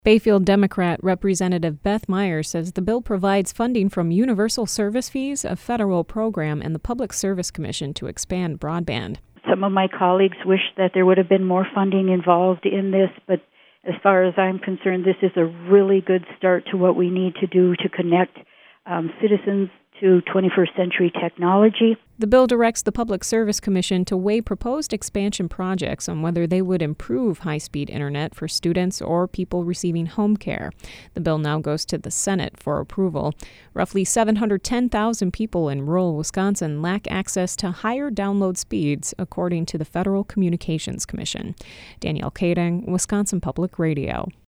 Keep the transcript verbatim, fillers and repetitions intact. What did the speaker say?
Bayfield Democrat Representative Beth Meyer says the bill provides funding from universal service fees, a federal program, and the Public Service Commission to expand broadband. Some of my colleagues wish that there would have been more funding involved in this, but as far as I'm concerned, this is a really good start to what we need to do to connect um, citizens to twenty-first century technology. The bill directs the Public Service Commission to weigh proposed expansion projects on whether they would improve high-speed internet for students or people receiving home care. The bill now goes to the Senate for approval. Roughly seven hundred ten thousand people in rural Wisconsin lack access to higher download speeds, according to the Federal Communications Commission. Danielle Kading, Wisconsin Public Radio.